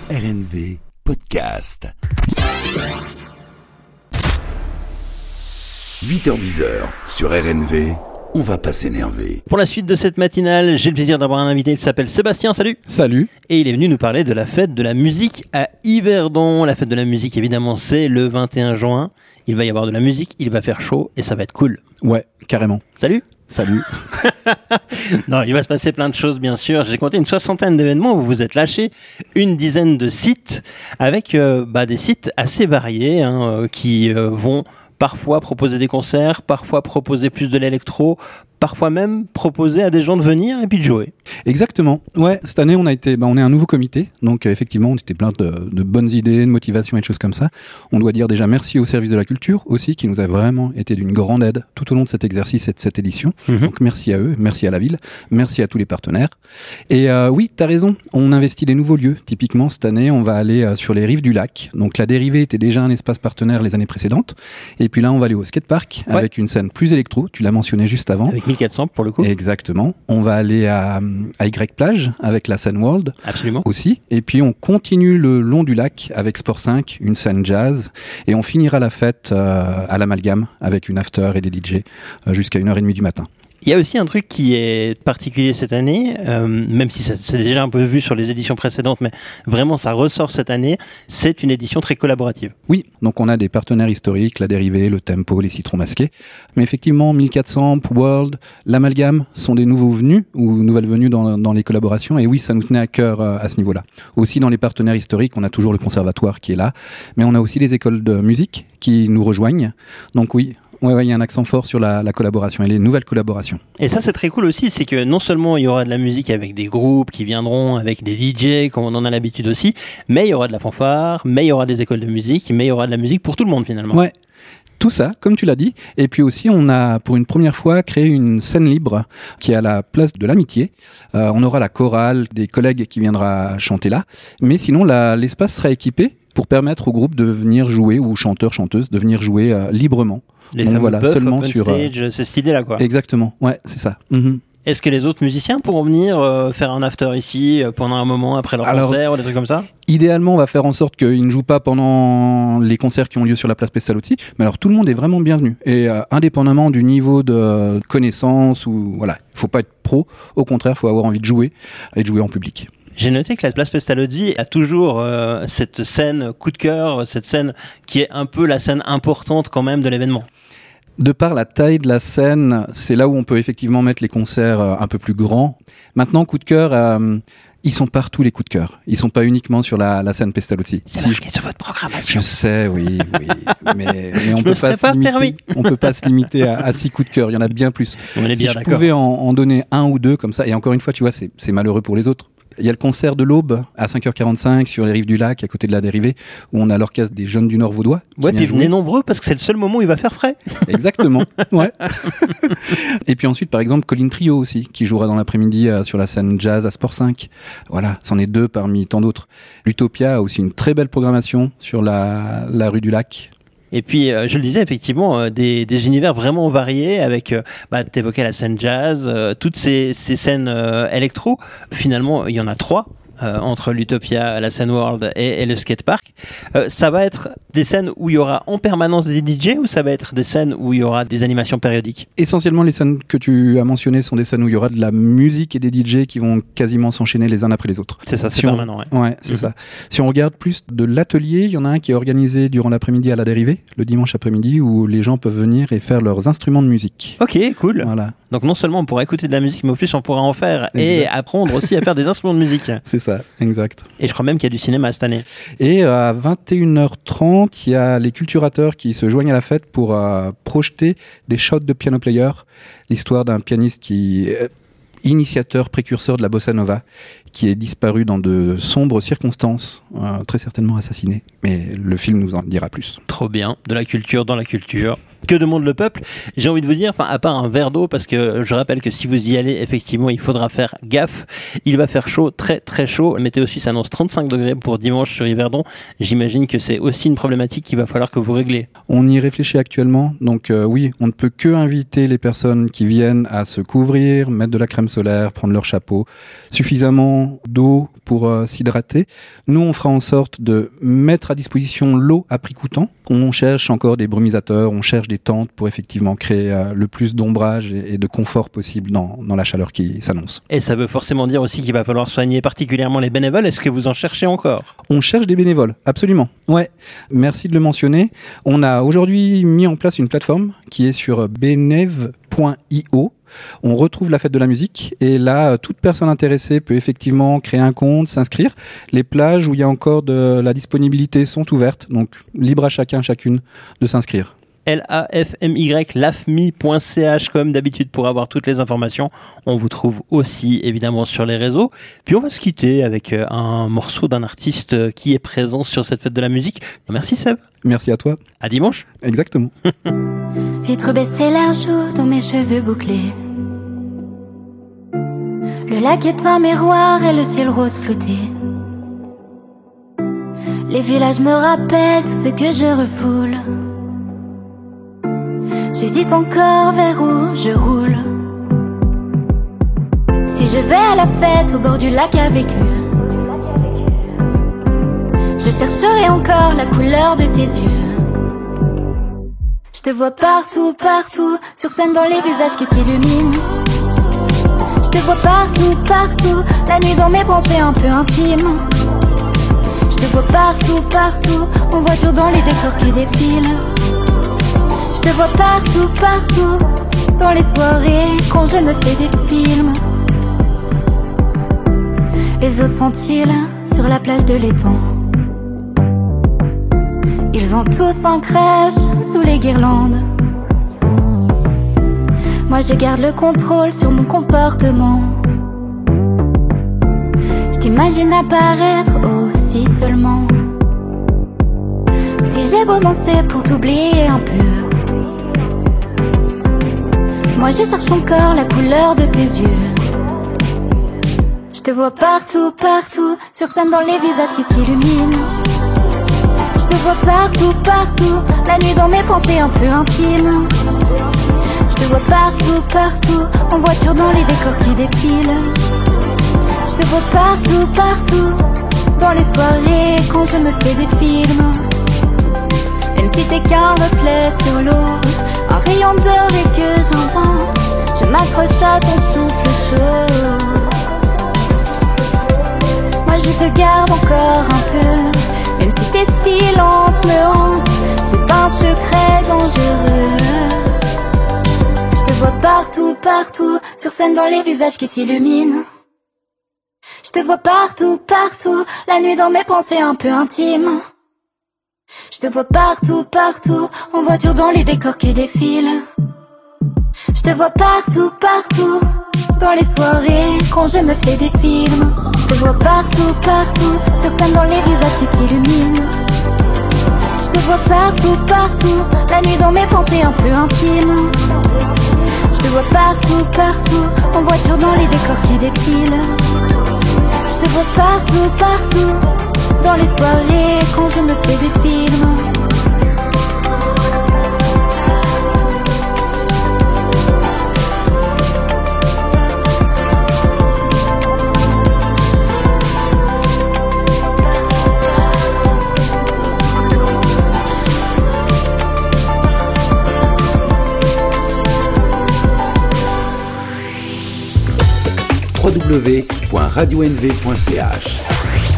RNV Podcast. 8h-10h sur RNV, on va pas s'énerver. Pour la suite de cette matinale, j'ai le plaisir d'avoir un invité, il s'appelle Sébastien, salut. Salut. Et il est venu nous parler de la fête de la musique à Yverdon. La fête de la musique, évidemment, c'est le 21 juin. Il va y avoir de la musique, il va faire chaud et ça va être cool. Ouais, carrément. Salut. Salut. Non, il va se passer plein de choses, bien sûr. J'ai compté une 60aine d'événements où vous vous êtes lâchés, une dizaine de sites avec des sites assez variés qui vont parfois proposer des concerts, parfois proposer plus de l'électro, parfois même proposer à des gens de venir et puis de jouer. Exactement. Ouais, cette année on est un nouveau comité, donc effectivement on était plein de bonnes idées, de motivation et de choses comme ça. On doit dire déjà merci au service de la culture aussi qui nous a vraiment été d'une grande aide tout au long de cet exercice et de cette édition. Donc merci à eux, merci à la ville, merci à tous les partenaires. Et oui, t'as raison, on investit des nouveaux lieux. Typiquement cette année on va aller sur les rives du lac. Donc la dérivée était déjà un espace partenaire les années précédentes. Et puis là on va aller au skatepark avec une scène plus électro, tu l'as mentionné juste avant. Avec 1400 pour le coup. Exactement. On va aller à Y-Plage avec la scène World. Absolument. Aussi. Et puis on continue le long du lac avec Sport 5, une scène jazz. Et on finira la fête à l'Amalgame avec une after et des DJ jusqu'à 1h30 du matin. Il y a aussi un truc qui est particulier cette année, même si ça s'est déjà un peu vu sur les éditions précédentes, mais vraiment ça ressort cette année, c'est une édition très collaborative. Oui, donc on a des partenaires historiques, la Dérivée, le Tempo, les Citrons Masqués, mais effectivement 1400, World, l'Amalgame sont des nouveaux venus ou nouvelles venues dans les collaborations, et oui, ça nous tenait à cœur à ce niveau-là. Aussi dans les partenaires historiques, on a toujours le conservatoire qui est là, mais on a aussi les écoles de musique qui nous rejoignent, donc oui. Ouais, il y a un accent fort sur la collaboration et les nouvelles collaborations. Et ça, c'est très cool aussi, c'est que non seulement il y aura de la musique avec des groupes qui viendront, avec des DJ, comme on en a l'habitude aussi, mais il y aura de la fanfare, mais il y aura des écoles de musique, mais il y aura de la musique pour tout le monde finalement. Ouais. Tout ça, comme tu l'as dit. Et puis aussi, on a pour une première fois créé une scène libre qui est à la place de l'Amitié. On aura la chorale, des collègues qui viendra chanter là. Mais sinon, l'espace sera équipé pour permettre au groupe de venir jouer, ou chanteurs, chanteuses, de venir jouer librement. Les fameux voilà, buffs, seulement open sur stage, c'est cette idée-là quoi. Exactement, ouais, c'est ça. Est-ce que les autres musiciens pourront venir faire un after ici pendant un moment après leur concert ou des trucs comme ça ? Idéalement, on va faire en sorte qu'ils ne jouent pas pendant les concerts qui ont lieu sur la place Pestalozzi, mais alors tout le monde est vraiment bienvenu. Et indépendamment du niveau de connaissance, ou voilà, il faut pas être pro, au contraire, il faut avoir envie de jouer et de jouer en public. J'ai noté que la place Pestalozzi a toujours cette scène coup de cœur, cette scène qui est un peu la scène importante quand même de l'événement. De par la taille de la scène, c'est là où on peut effectivement mettre les concerts un peu plus grands. Maintenant, coup de cœur, ils sont partout les coups de cœur. Ils sont pas uniquement sur la scène Pestalozzi. C'est marqué sur votre programmation. Je sais, oui, mais on peut pas se limiter à 6 coups de cœur. Il y en a bien plus. On est bien d'accord. Si je d'accord. pouvais en donner un ou deux comme ça, et encore une fois, tu vois, c'est malheureux pour les autres. Il y a le concert de l'Aube à 5h45 sur les rives du lac, à côté de la Dérivée, où on a l'orchestre des Jeunes du Nord vaudois. Ouais, puis venez nombreux parce que c'est le seul moment où il va faire frais. Exactement, ouais. Et puis ensuite, par exemple, Colline Trio aussi, qui jouera dans l'après-midi sur la scène jazz à Sport 5. Voilà, c'en est deux parmi tant d'autres. L'Utopia a aussi une très belle programmation sur la rue du lac. Et puis, je le disais, effectivement, des univers vraiment variés avec, t'évoquais la scène jazz, toutes ces scènes électro. Finalement, il y en a 3. Entre l'Utopia, la scène World et le skatepark. Ça va être des scènes où il y aura en permanence des DJ ou ça va être des scènes où il y aura des animations périodiques ? Essentiellement, les scènes que tu as mentionnées sont des scènes où il y aura de la musique et des DJ qui vont quasiment s'enchaîner les uns après les autres. C'est ça, c'est permanent, ouais. Ouais, c'est ça. Si on regarde plus de l'atelier, il y en a un qui est organisé durant l'après-midi à la Dérivée, le dimanche après-midi, où les gens peuvent venir et faire leurs instruments de musique. Ok, cool. Voilà. Donc non seulement on pourra écouter de la musique, mais en plus on pourra en faire et apprendre aussi à faire des instruments de musique. C'est ça, exact. Et je crois même qu'il y a du cinéma cette année. Et à 21h30, il y a les culturateurs qui se joignent à la fête pour projeter des shots de piano player, l'histoire d'un pianiste qui est initiateur, précurseur de la bossa nova, qui est disparu dans de sombres circonstances, très certainement assassiné. Mais le film nous en dira plus. Trop bien, de la culture dans la culture. Que demande le peuple? J'ai envie de vous dire, à part un verre d'eau, parce que je rappelle que si vous y allez, effectivement, il faudra faire gaffe. Il va faire chaud, très très chaud. Le Météo Suisse annonce 35 degrés pour dimanche sur Yverdon. J'imagine que c'est aussi une problématique qu'il va falloir que vous réglez. On y réfléchit actuellement, donc oui, on ne peut que inviter les personnes qui viennent à se couvrir, mettre de la crème solaire, prendre leur chapeau, suffisamment d'eau pour s'hydrater. Nous, on fera en sorte de mettre à disposition l'eau à prix coûtant. On cherche encore des brumisateurs, on cherche des tentes pour effectivement créer le plus d'ombrage et de confort possible dans la chaleur qui s'annonce. Et ça veut forcément dire aussi qu'il va falloir soigner particulièrement les bénévoles. Est-ce que vous en cherchez encore? On cherche des bénévoles, absolument. Ouais, merci de le mentionner. On a aujourd'hui mis en place une plateforme qui est sur benev.io. On retrouve la fête de la musique et là, toute personne intéressée peut effectivement créer un compte, s'inscrire. Les plages où il y a encore de la disponibilité sont ouvertes, donc libre à chacune de s'inscrire. lafmy.ch comme d'habitude pour avoir toutes les informations. On vous trouve aussi évidemment sur les réseaux. Puis on va se quitter avec un morceau d'un artiste qui est présent sur cette fête de la musique. Merci Seb. Merci à toi. À dimanche. Exactement. Vitre baissée, l'air chaud dans mes cheveux bouclés. Le lac est un miroir et le ciel rose flouté. Les villages me rappellent tout ce que je refoule. J'hésite encore vers où je roule. Si je vais à la fête au bord du lac avec eux, je chercherai encore la couleur de tes yeux. Je te vois partout, partout, sur scène dans les visages qui s'illuminent. Je te vois partout, partout, la nuit dans mes pensées un peu intimes. Je te vois partout, partout, en voiture dans les décors qui défilent. Je te vois partout, partout, dans les soirées, quand je me fais des films. Les autres sont-ils sur la plage de l'étang? Ils ont tous en crèche sous les guirlandes. Moi je garde le contrôle sur mon comportement. Je t'imagine apparaître aussi seulement. Si j'ai beau danser pour t'oublier un peu, moi je cherche encore la couleur de tes yeux. Je te vois partout, partout, sur scène dans les visages qui s'illuminent. Je te vois partout, partout, la nuit dans mes pensées un peu intimes. Je te vois partout, partout, en voiture dans les décors qui défilent. Je te vois partout, partout, dans les soirées quand je me fais des films. Même si t'es qu'un reflet sur l'eau, un rayon doré que j'invente, je m'accroche à ton souffle chaud. Moi je te garde encore un peu, même si tes silences me hantent, j'ai pas un secret dangereux. Je te vois partout, partout, sur scène dans les visages qui s'illuminent. Je te vois partout, partout, la nuit dans mes pensées un peu intimes. Je te vois partout, partout, en voiture dans les décors qui défilent. Je te vois partout, partout, dans les soirées quand je me fais des films. Je te vois partout, partout, sur scène dans les visages qui s'illuminent. Je te vois partout, partout, la nuit dans mes pensées un peu intimes. Je te vois partout, partout, en voiture dans les décors qui défilent. Je te vois partout, partout, dans les soirées quand je me fais des films. www.radionv.ch